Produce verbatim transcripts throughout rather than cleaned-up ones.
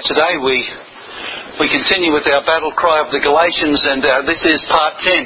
Today we we continue with our battle cry of the Galatians, and uh, this is part ten.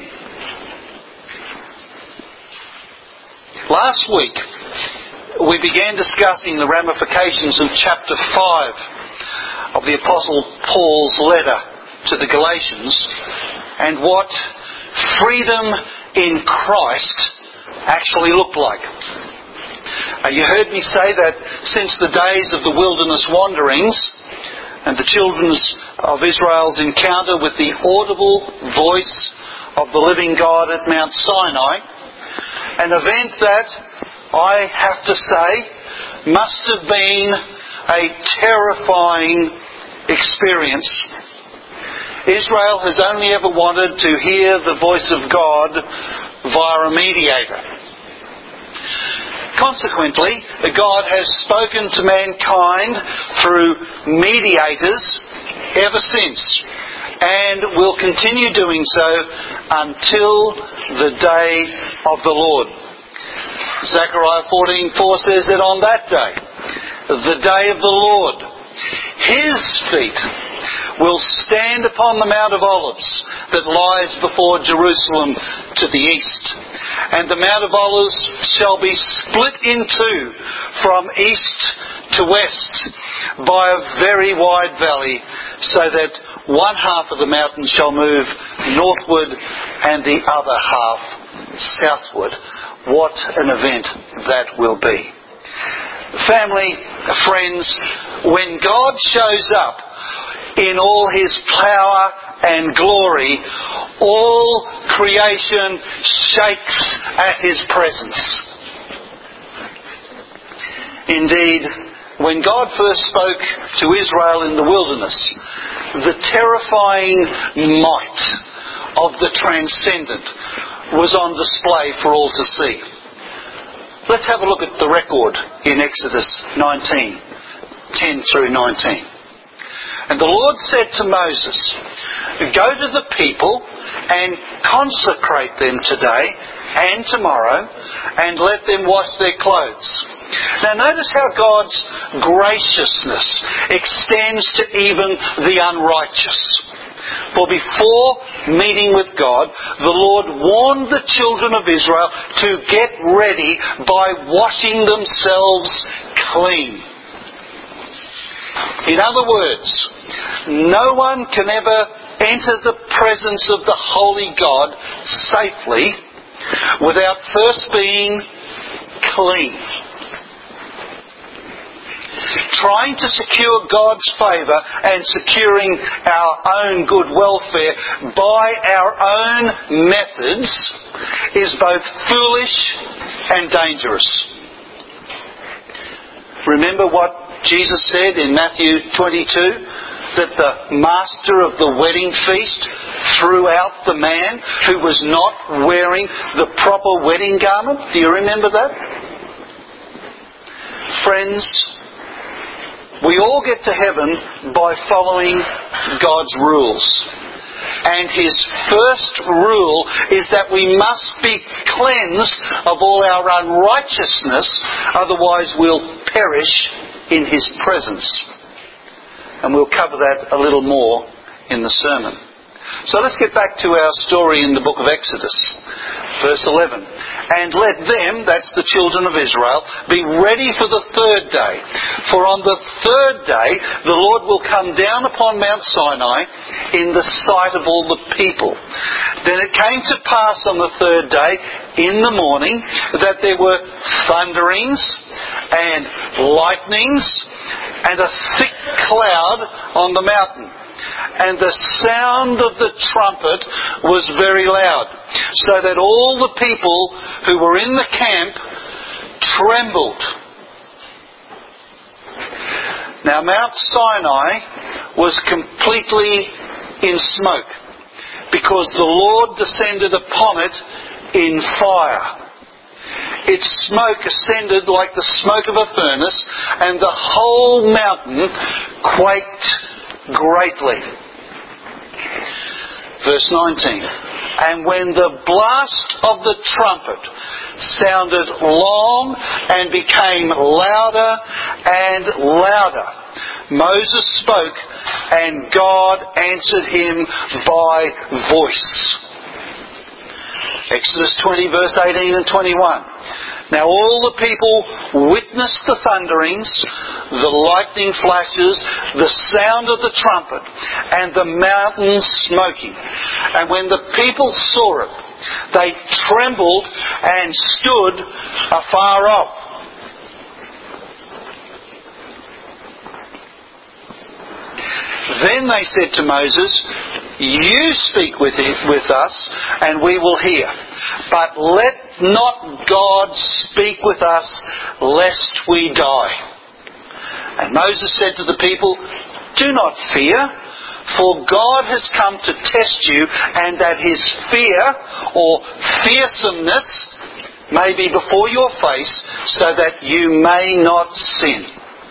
Last week we began discussing the ramifications of chapter five of the Apostle Paul's letter to the Galatians and what freedom in Christ actually looked like. Uh, you heard me say that since the days of the wilderness wanderings and the children of Israel's encounter with the audible voice of the living God at Mount Sinai, an event that, I have to say, must have been a terrifying experience. Israel has only ever wanted to hear the voice of God via a mediator. Consequently, God has spoken to mankind through mediators ever since, and will continue doing so until the day of the Lord. Zechariah fourteen four says that on that day, the day of the Lord, His feet will stand upon the Mount of Olives that lies before Jerusalem to the east. And the Mount of Olives shall be split in two from east to west by a very wide valley, so that one half of the mountain shall move northward and the other half southward. What an event that will be. Family, friends, when God shows up in all His power and glory, all creation shakes at His presence. Indeed, when God first spoke to Israel in the wilderness, the terrifying might of the transcendent was on display for all to see. Let's have a look at the record in Exodus nineteen, ten through nineteen. And the Lord said to Moses, "Go to the people and consecrate them today and tomorrow, and let them wash their clothes." Now notice how God's graciousness extends to even the unrighteous. For before meeting with God, the Lord warned the children of Israel to get ready by washing themselves clean. In other words, no one can ever enter the presence of the Holy God safely without first being clean. Trying to secure God's favour and securing our own good welfare by our own methods is both foolish and dangerous. Remember what Jesus said in Matthew twenty-two, that the master of the wedding feast threw out the man who was not wearing the proper wedding garment? Do you remember that? Friends, we all get to heaven by following God's rules. And His first rule is that we must be cleansed of all our unrighteousness, otherwise we'll perish in His presence. And we'll cover that a little more in the sermon. So let's get back to our story in the book of Exodus. Verse eleven. "And let them," that's the children of Israel, "be ready for the third day. For on the third day the Lord will come down upon Mount Sinai in the sight of all the people. Then it came to pass on the third day in the morning that there were thunderings and lightnings and a thick cloud on the mountain. And the sound of the trumpet was very loud, so that all the people who were in the camp trembled." Now Mount Sinai was completely in smoke, because the Lord descended upon it in fire. Its smoke ascended like the smoke of a furnace, and the whole mountain quaked greatly. Verse nineteen. "And when the blast of the trumpet sounded long and became louder and louder, Moses spoke, and God answered him by voice. Exodus twenty, verse eighteen and twenty-one. Now all the people witnessed the thunderings, the lightning flashes, the sound of the trumpet, and the mountains smoking. And when the people saw it, they trembled and stood afar off. Then they said to Moses, "You speak with it, with us, and we will hear. But let not God speak with us, lest we die." And Moses said to the people, "Do not fear, for God has come to test you, and that His fear, or fearsomeness, may be before your face, so that you may not sin."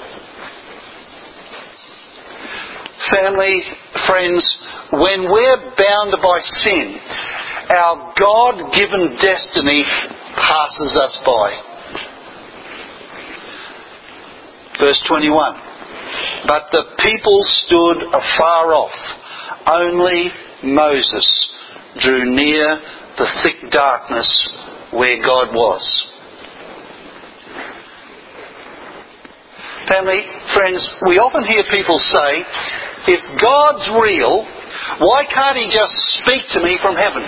Family, friends, when we're bound by sin, our God-given destiny passes us by. Verse twenty-one. But the people stood afar off. Only Moses drew near the thick darkness where God was. Family, friends, we often hear people say, if God's real, why can't He just speak to me from heaven?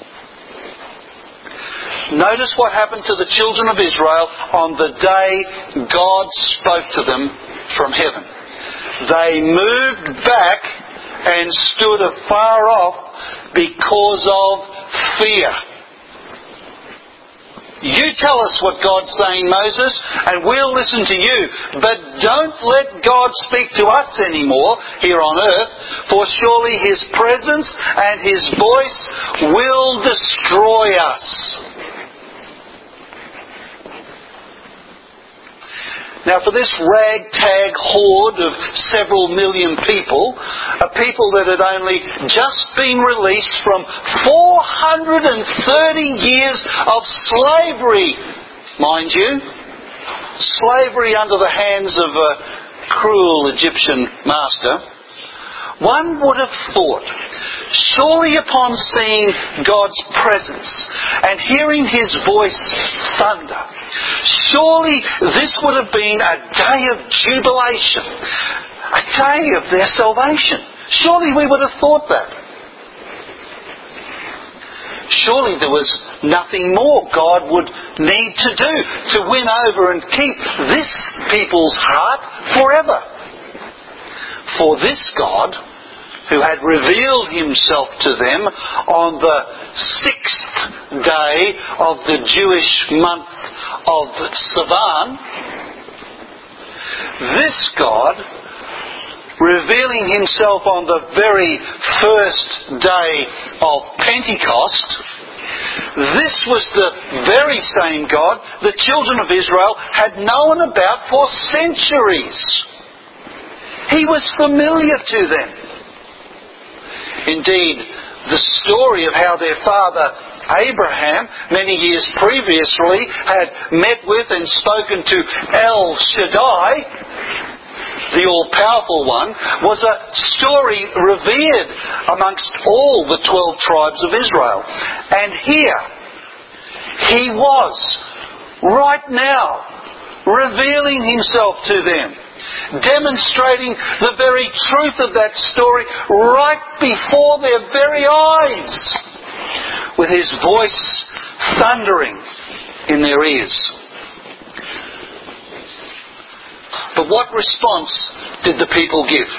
Notice what happened to the children of Israel on the day God spoke to them from heaven. They moved back and stood afar off because of fear. You tell us what God's saying, Moses, and we'll listen to you. But don't let God speak to us anymore here on earth, for surely His presence and His voice will destroy us. Now, for this ragtag horde of several million people, a people that had only just been released from four hundred thirty years of slavery, mind you, slavery under the hands of a cruel Egyptian master, one would have thought, surely upon seeing God's presence and hearing His voice thunder, surely this would have been a day of jubilation, a day of their salvation. Surely we would have thought that. Surely there was nothing more God would need to do to win over and keep this people's heart forever. For this God, who had revealed Himself to them on the sixth day of the Jewish month of Sivan, this God, revealing Himself on the very first day of Pentecost, this was the very same God the children of Israel had known about for centuries. He was familiar to them. Indeed, the story of how their father Abraham, many years previously, had met with and spoken to El Shaddai, the all-powerful one, was a story revered amongst all the twelve tribes of Israel. And here, He was, right now, revealing Himself to them, demonstrating the very truth of that story right before their very eyes, with His voice thundering in their ears. But what response did the people give?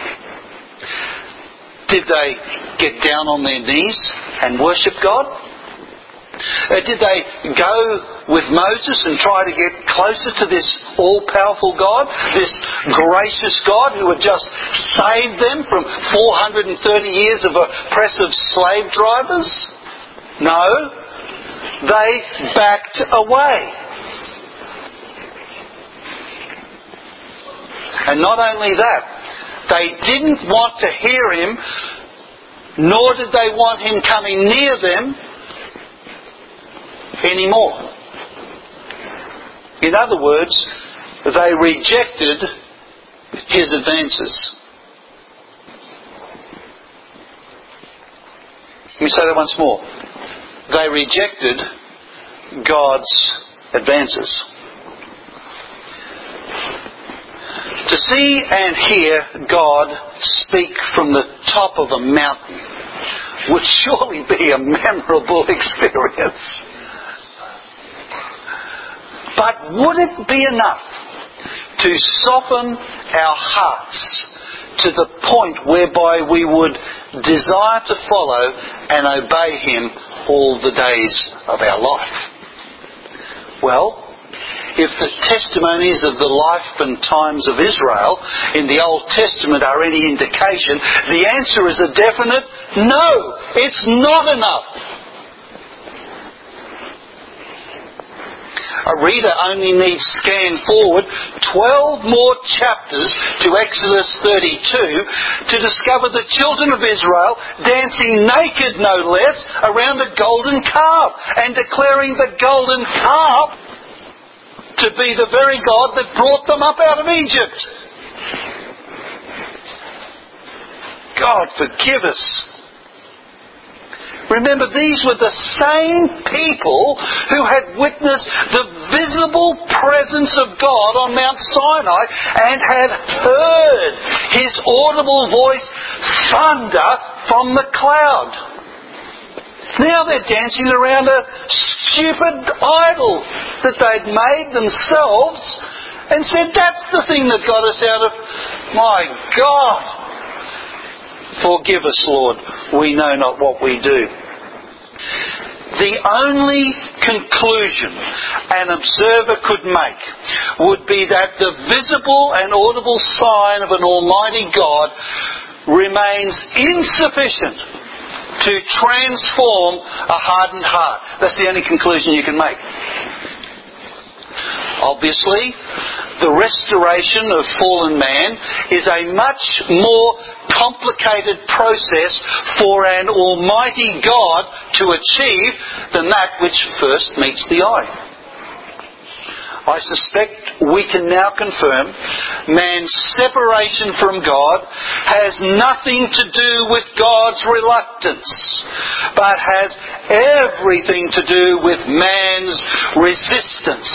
Did they get down on their knees and worship God? Uh, did they go with Moses and try to get closer to this all-powerful God, this gracious God who had just saved them from four hundred thirty years of oppressive slave drivers? No, they backed away. And not only that, they didn't want to hear Him, nor did they want Him coming near them anymore. In other words, they rejected his advances. Let me say that once more. They rejected God's advances. To see and hear God speak from the top of a mountain would surely be a memorable experience. But would it be enough to soften our hearts to the point whereby we would desire to follow and obey Him all the days of our life? Well, if the testimonies of the life and times of Israel in the Old Testament are any indication, the answer is a definite no. It's not enough. A reader only needs scan forward twelve more chapters to Exodus thirty-two to discover the children of Israel dancing naked, no less, around a golden calf and declaring the golden calf to be the very God that brought them up out of Egypt. God forgive us. Remember, these were the same people who had witnessed the visible presence of God on Mount Sinai and had heard His audible voice thunder from the cloud. Now they're dancing around a stupid idol that they'd made themselves and said, that's the thing that got us out of... My God! Forgive us, Lord. We know not what we do. The only conclusion an observer could make would be that the visible and audible sign of an Almighty God remains insufficient to transform a hardened heart. That's the only conclusion you can make. Obviously, the restoration of fallen man is a much more complicated process for an Almighty God to achieve than that which first meets the eye. I suspect we can now confirm man's separation from God has nothing to do with God's reluctance, but has everything to do with man's resistance.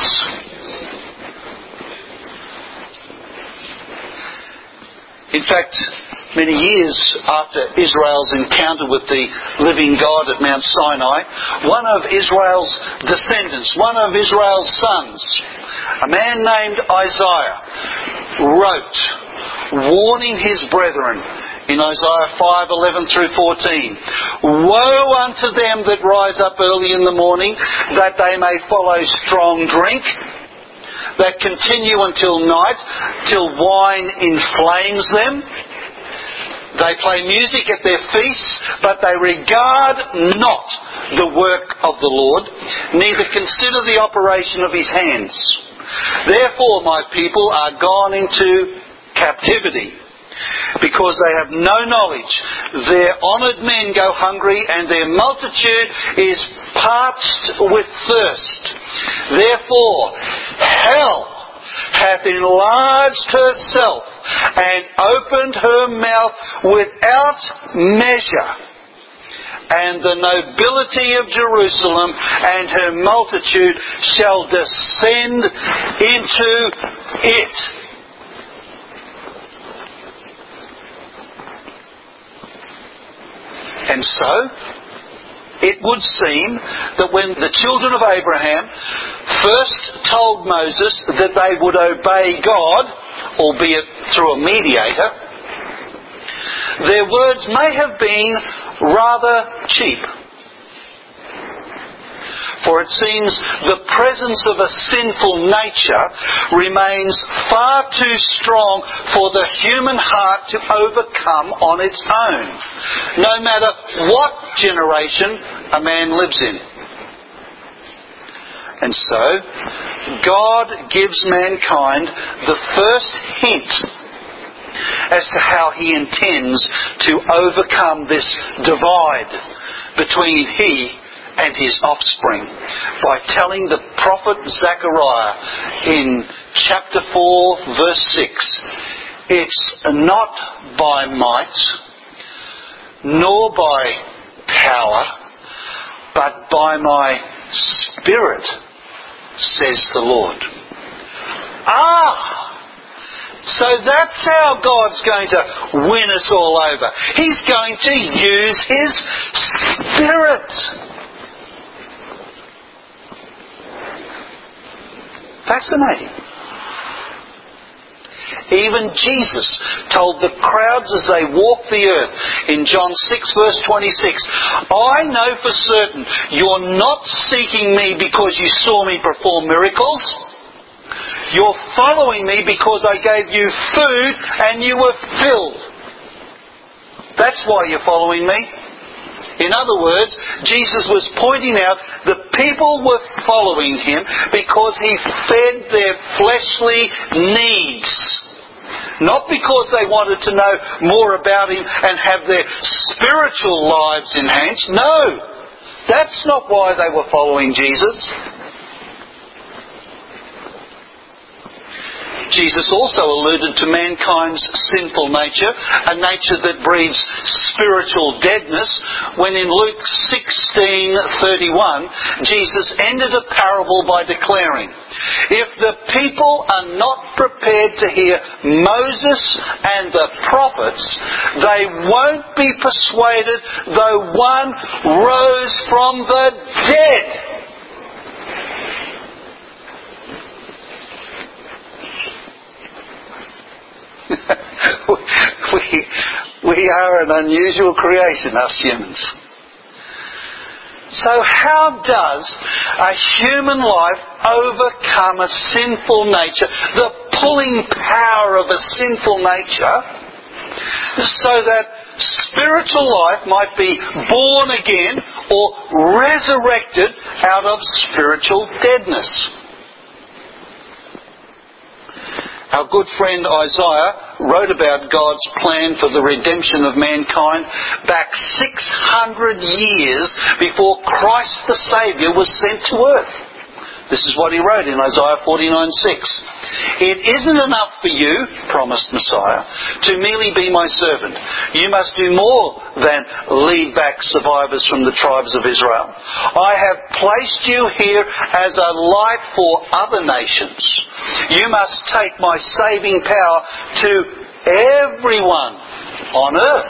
In fact, many years after Israel's encounter with the living God at Mount Sinai, one of Israel's descendants, one of Israel's sons, a man named Isaiah, wrote, warning his brethren in Isaiah five eleven through fourteen, woe unto them that rise up early in the morning, that they may follow strong drink, that continue until night, till wine inflames them. They play music at their feasts, but they regard not the work of the Lord, neither consider the operation of His hands. Therefore my people are gone into captivity, because they have no knowledge. Their honoured men go hungry, and their multitude is parched with thirst. Therefore hell hath enlarged herself and opened her mouth without measure, and the nobility of Jerusalem and her multitude shall descend into it. And so, it would seem that when the children of Abraham first told Moses that they would obey God, albeit through a mediator, their words may have been rather cheap. For it seems the presence of a sinful nature remains far too strong for the human heart to overcome on its own, no matter what generation a man lives in. And so, God gives mankind the first hint as to how He intends to overcome this divide between He and His offspring by telling the prophet Zechariah in chapter four verse six, It's not by might, nor by power, but by my Spirit, says the Lord. Ah! So that's how God's going to win us all over. He's going to use His Spirit. Fascinating. Even Jesus told the crowds as they walked the earth in John six verse twenty-six, I know for certain you're not seeking me because you saw me perform miracles. You're following me because I gave you food and you were filled. That's why you're following me. In other words, Jesus was pointing out the people were following Him because He fed their fleshly needs. Not because they wanted to know more about Him and have their spiritual lives enhanced. No! That's not why they were following Jesus. Jesus also alluded to mankind's sinful nature, a nature that breeds spiritual deadness, when in Luke sixteen thirty-one, Jesus ended a parable by declaring, if the people are not prepared to hear Moses and the prophets, they won't be persuaded though one rose from the dead. we, we are an unusual creation, us humans. So how does a human life overcome a sinful nature, the pulling power of a sinful nature, so that spiritual life might be born again or resurrected out of spiritual deadness? Our good friend Isaiah wrote about God's plan for the redemption of mankind back six hundred years before Christ the Saviour was sent to earth. This is what he wrote in Isaiah forty-nine six. It isn't enough for you, promised Messiah, to merely be my servant. You must do more than lead back survivors from the tribes of Israel. I have placed you here as a light for other nations. You must take my saving power to everyone on earth.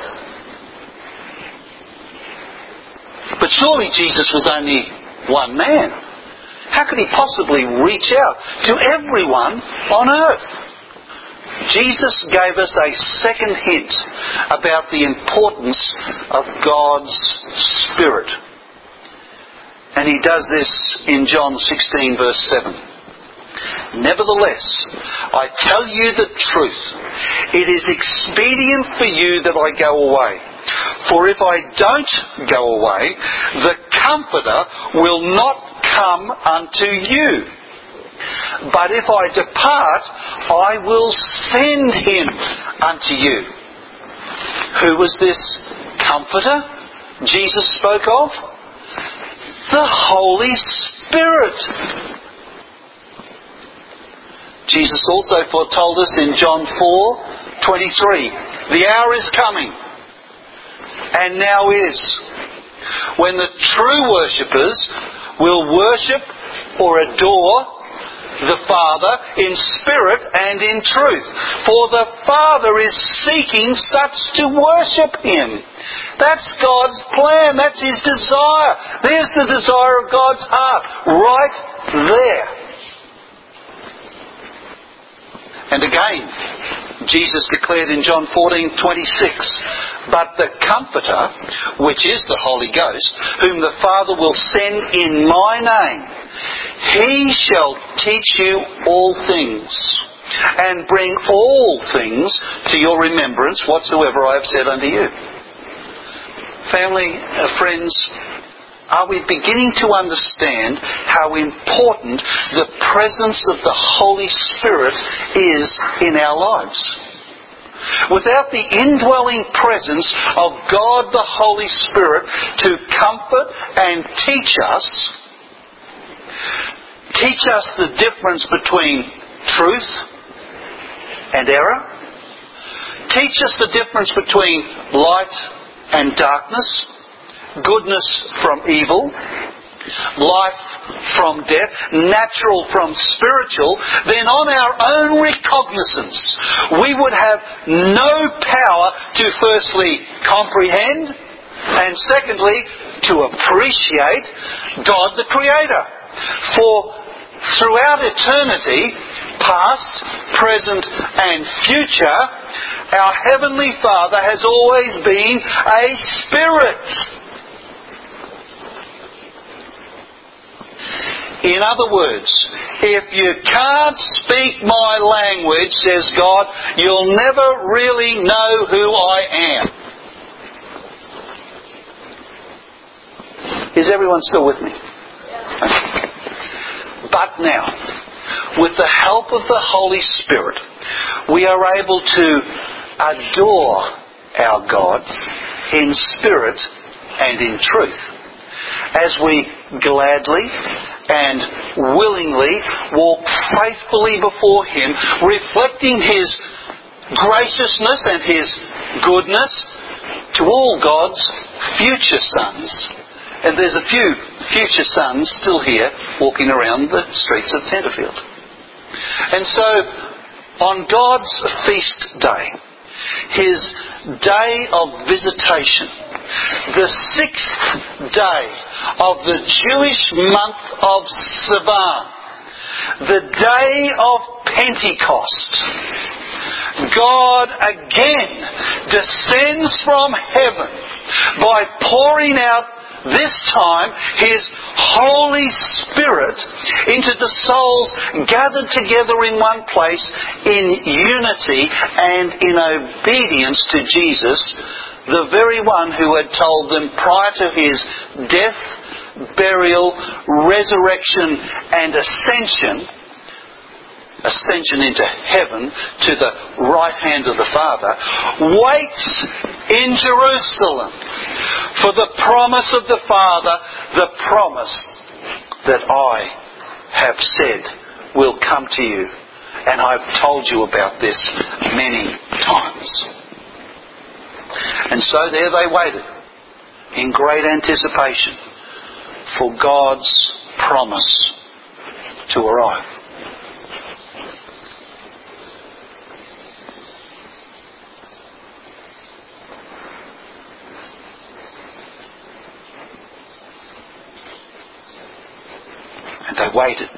But surely Jesus was only one man. How could he possibly reach out to everyone on earth? Jesus gave us a second hint about the importance of God's Spirit. And he does this in John sixteen verse seven. Nevertheless, I tell you the truth. It is expedient for you that I go away. For if I don't go away, the Comforter will not come unto you. But if I depart, I will send him unto you. Who was this Comforter Jesus spoke of? The Holy Spirit. Jesus also foretold us in John four twenty-three, the hour is coming, and now is, when the true worshippers will worship or adore the Father in spirit and in truth. For the Father is seeking such to worship Him. That's God's plan. That's His desire. There's the desire of God's heart. Right there. And again, Jesus declared in John fourteen twenty-six, but the Comforter, which is the Holy Ghost, whom the Father will send in my name, He shall teach you all things, and bring all things to your remembrance whatsoever I have said unto you. Family, uh, friends, are we beginning to understand how important the presence of the Holy Spirit is in our lives? Without the indwelling presence of God the Holy Spirit to comfort and teach us, teach us the difference between truth and error, teach us the difference between light and darkness, goodness from evil, life from death, natural from spiritual, then on our own recognizance we would have no power to firstly comprehend and secondly to appreciate God the Creator. For throughout eternity, past, present and future, our Heavenly Father has always been a Spirit. In other words, if you can't speak my language, says God, you'll never really know who I am. Is everyone still with me? Okay. But now, with the help of the Holy Spirit, we are able to adore our God in spirit and in truth, as we gladly and willingly walk faithfully before Him, reflecting His graciousness and His goodness to all God's future sons. And there's a few future sons still here walking around the streets of Tenterfield. And so, on God's feast day, His day of visitation, the sixth day of the Jewish month of Sivan, the day of Pentecost, God again descends from heaven by pouring out this time His Holy Spirit into the souls gathered together in one place in unity and in obedience to Jesus, the very one who had told them prior to His death, burial, resurrection and ascension, ascension into heaven to the right hand of the Father, waits in Jerusalem for the promise of the Father, the promise that I have said will come to you. And I've told you about this many times. And so there they waited in great anticipation for God's promise to arrive. And they waited.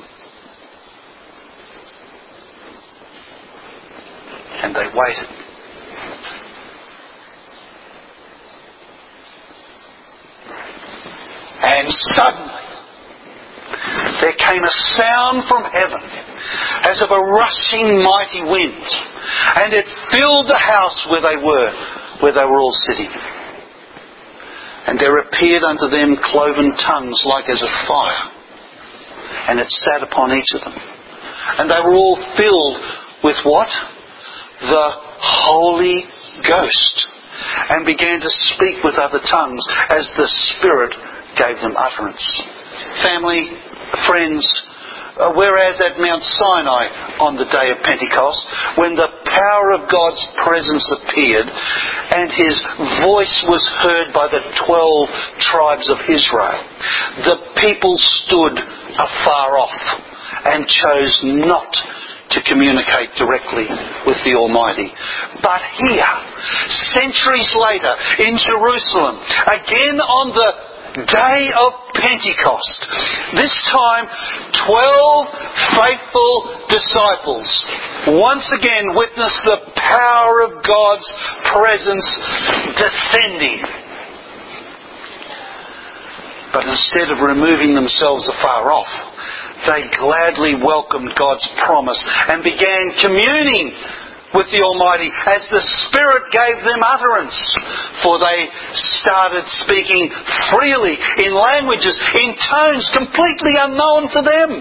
And they waited. And suddenly there came a sound from heaven as of a rushing mighty wind, and it filled the house where they were, where they were all sitting. And there appeared unto them cloven tongues like as of fire, and it sat upon each of them. And they were all filled with what? The Holy Ghost, and began to speak with other tongues as the Spirit gave them utterance. Family, friends, uh, whereas at Mount Sinai on the day of Pentecost, when the power of God's presence appeared and His voice was heard by the twelve tribes of Israel, the people stood afar off and chose not to communicate directly with the Almighty. But here, centuries later, in Jerusalem, again on the day of Pentecost, this time twelve faithful disciples once again witnessed the power of God's presence descending. But instead of removing themselves afar off, they gladly welcomed God's promise and began communing with the Almighty as the Spirit gave them utterance. For they started speaking freely in languages, in tones completely unknown to them.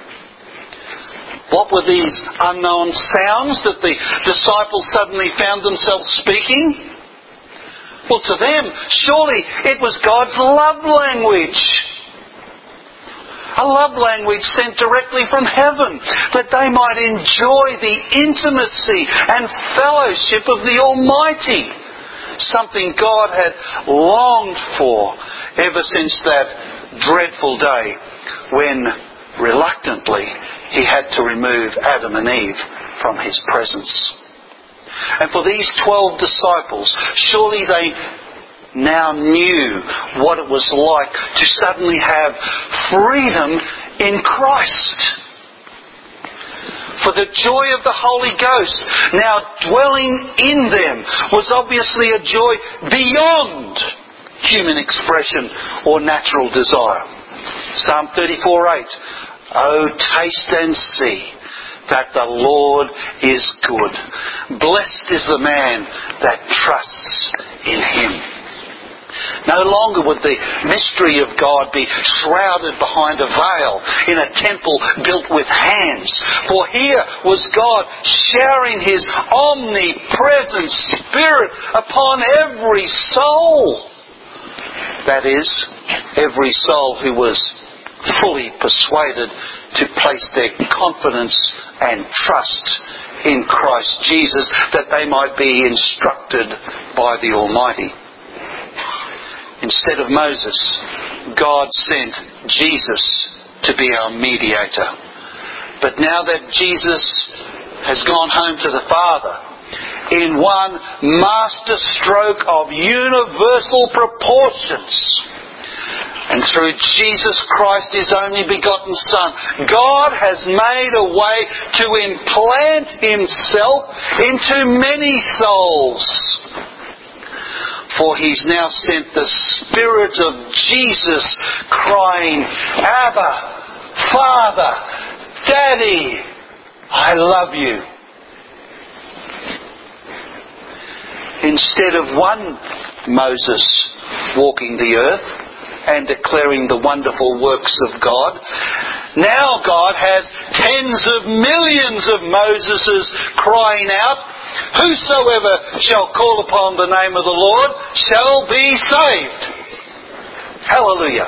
What were these unknown sounds that the disciples suddenly found themselves speaking? Well, to them, surely it was God's love language. A love language sent directly from heaven, that they might enjoy the intimacy and fellowship of the Almighty. Something God had longed for ever since that dreadful day when, reluctantly, He had to remove Adam and Eve from His presence. And for these twelve disciples, surely they now knew what it was like to suddenly have freedom in Christ. For the joy of the Holy Ghost now dwelling in them was obviously a joy beyond human expression or natural desire. Psalm thirty-four eight. Oh, taste and see that the Lord is good. Blessed is the man that trusts in Him. No longer would the mystery of God be shrouded behind a veil in a temple built with hands. For here was God showering His omnipresent Spirit upon every soul. That is, every soul who was fully persuaded to place their confidence and trust in Christ Jesus, that they might be instructed by the Almighty. Instead of Moses, God sent Jesus to be our mediator. But now that Jesus has gone home to the Father, in one master stroke of universal proportions, and through Jesus Christ, His only begotten Son, God has made a way to implant Himself into many souls. For He's now sent the Spirit of Jesus crying, Abba, Father, Daddy, I love you. Instead of one Moses walking the earth and declaring the wonderful works of God, now God has tens of millions of Moseses crying out, whosoever shall call upon the name of the Lord shall be saved. Hallelujah.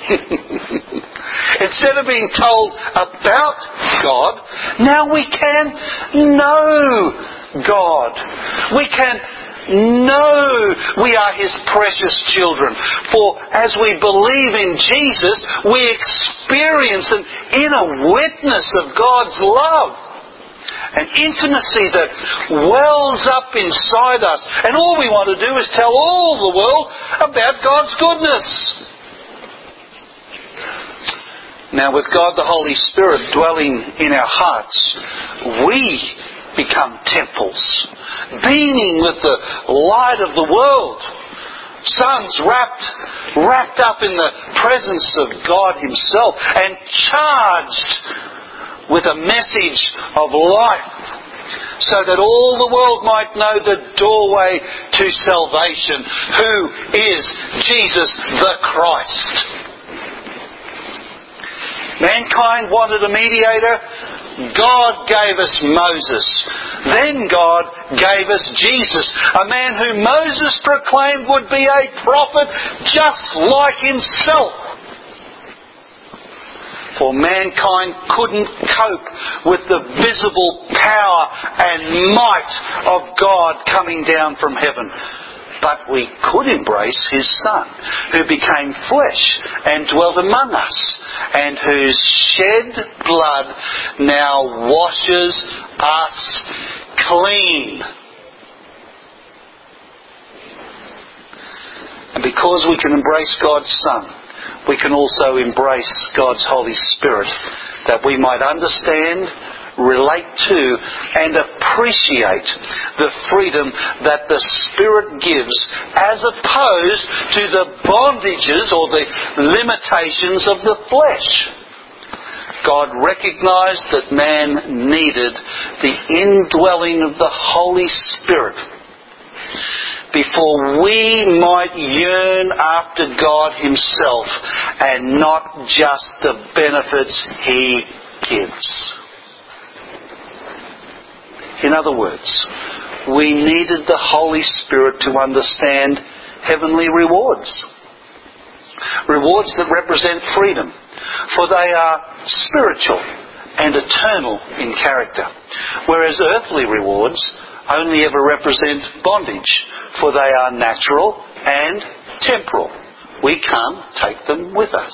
Instead of being told about God, now we can know God. We can know we are His precious children. For as we believe in Jesus, we experience an inner witness of God's love. An intimacy that wells up inside us. And all we want to do is tell all the world about God's goodness. Now, with God the Holy Spirit dwelling in our hearts, we become temples, beaming with the light of the world. Sons wrapped, wrapped up in the presence of God Himself and charged with a message of life, so that all the world might know the doorway to salvation, who is Jesus the Christ. Mankind wanted a mediator. God gave us Moses. Then God gave us Jesus, a man who Moses proclaimed would be a prophet just like himself. For mankind couldn't cope with the visible power and might of God coming down from heaven. But we could embrace His Son, who became flesh and dwelt among us, and whose shed blood now washes us clean. And because we can embrace God's Son, we can also embrace God's Holy Spirit, that we might understand, relate to, and appreciate the freedom that the Spirit gives, as opposed to the bondages or the limitations of the flesh. God recognized that man needed the indwelling of the Holy Spirit before we might yearn after God Himself and not just the benefits He gives. In other words, we needed the Holy Spirit to understand heavenly rewards. Rewards that represent freedom for they are spiritual and eternal in character, whereas earthly rewards only ever represent bondage, for they are natural and temporal. We can't take them with us.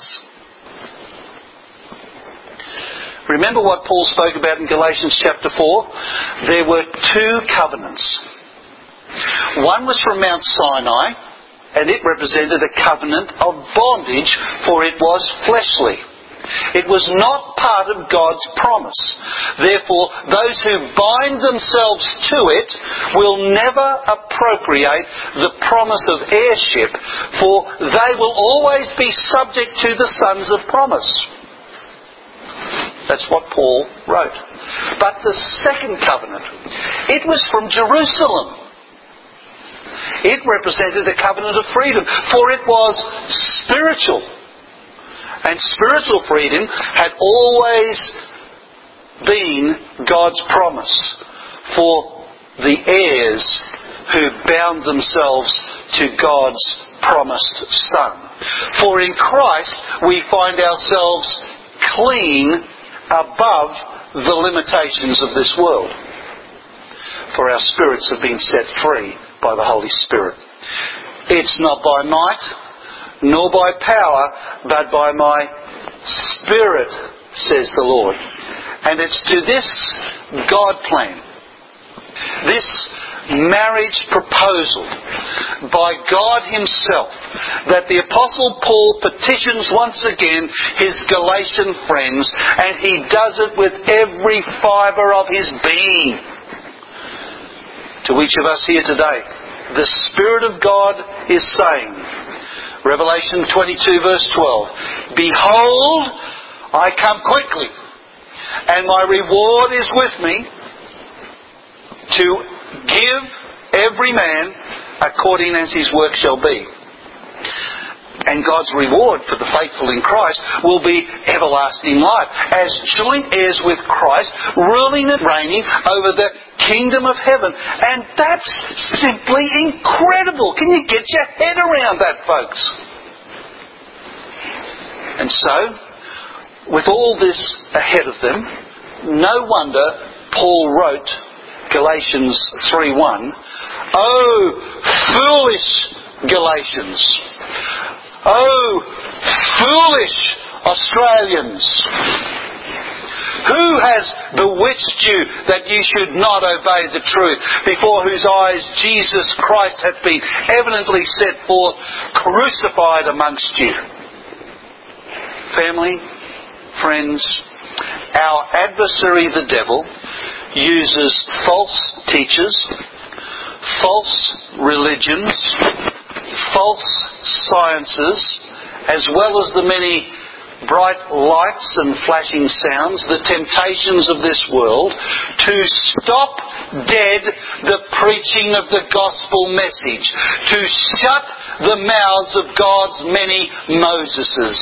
Remember what Paul spoke about in Galatians chapter four? There were two covenants. One was from Mount Sinai, and it represented a covenant of bondage, for it was fleshly. It was not part of God's promise. Therefore, those who bind themselves to it will never appropriate the promise of heirship, for they will always be subject to the sons of promise. That's what Paul wrote. But the second covenant, it was from Jerusalem. It represented a covenant of freedom, for it was spiritual. And spiritual freedom had always been God's promise for the heirs who bound themselves to God's promised Son. For in Christ we find ourselves clean above the limitations of this world. For our spirits have been set free by the Holy Spirit. It's not by might, nor by power, but by my Spirit, says the Lord. And it's to this God plan, this marriage proposal by God Himself, that the Apostle Paul petitions once again his Galatian friends, and he does it with every fibre of his being. To each of us here today, the Spirit of God is saying, Revelation twenty-two verse twelve, "Behold, I come quickly, and my reward is with me to give every man according as his work shall be." And God's reward for the faithful in Christ will be everlasting life, as joint heirs with Christ, ruling and reigning over the kingdom of heaven. And that's simply incredible. Can you get your head around that, folks? And so, with all this ahead of them, no wonder Paul wrote Galatians three one, "Oh, foolish Galatians! Oh, foolish Australians! Who has bewitched you that you should not obey the truth, before whose eyes Jesus Christ hath been evidently set forth, crucified amongst you?" Family, friends, our adversary the devil uses false teachers, false religions, false sciences, as well as the many bright lights and flashing sounds, the temptations of this world, to stop dead the preaching of the gospel message, to shut the mouths of God's many Moseses.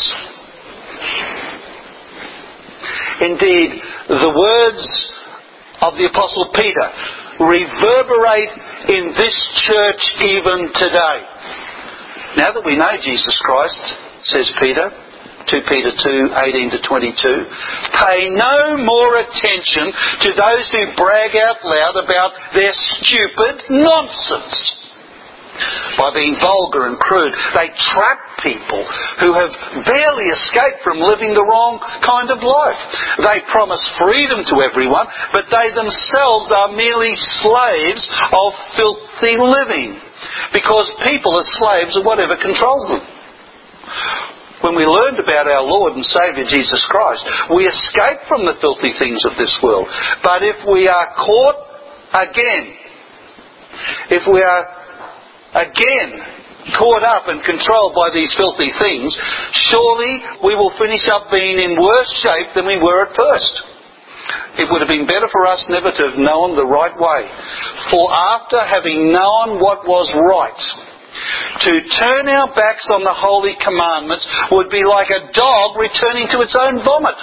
Indeed, the words of the Apostle Peter reverberate in this church even today. Now that we know Jesus Christ, says Peter, Second Peter two, eighteen to twenty-two, pay no more attention to those who brag out loud about their stupid nonsense. By being vulgar and crude, they trap people who have barely escaped from living the wrong kind of life. They promise freedom to everyone, but they themselves are merely slaves of filthy living, because people are slaves of whatever controls them. When we learned about our Lord and Saviour Jesus Christ, we escape from the filthy things of this world. But if we are caught again, if we are again caught up and controlled by these filthy things, surely we will finish up being in worse shape than we were at first. It would have been better for us never to have known the right way. For after having known what was right, to turn our backs on the holy commandments would be like a dog returning to its own vomit.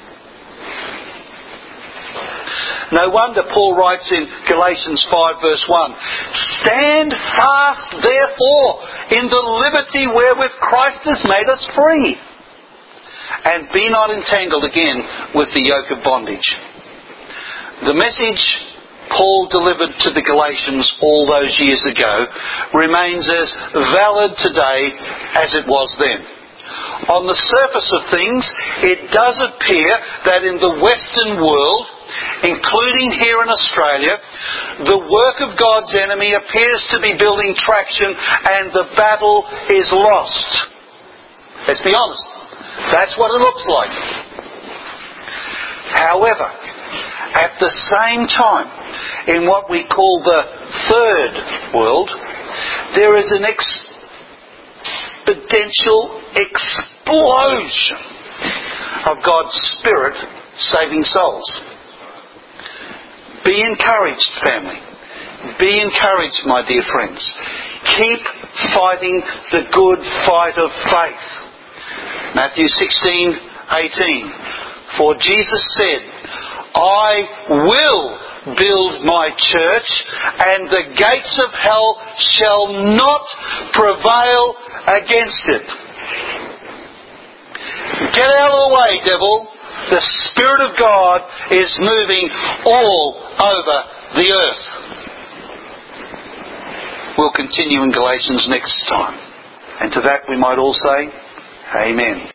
No wonder Paul writes in Galatians five verse one, "Stand fast therefore in the liberty wherewith Christ has made us free, and be not entangled again with the yoke of bondage. The message Paul delivered to the Galatians all those years ago remains as valid today as it was then. On the surface of things, it does appear that in the Western world, including here in Australia, the work of God's enemy appears to be building traction and the battle is lost. Let's be honest. That's what it looks like. However, at the same time, in what we call the third world, there is an exponential explosion of God's Spirit saving souls. Be encouraged, family. Be encouraged, my dear friends. Keep fighting the good fight of faith. Matthew sixteen eighteen. For Jesus said, I will build my church, and the gates of hell shall not prevail against it. Get out of the way, devil. The Spirit of God is moving all over the earth. We'll continue in Galatians next time. And to that we might all say, Amen.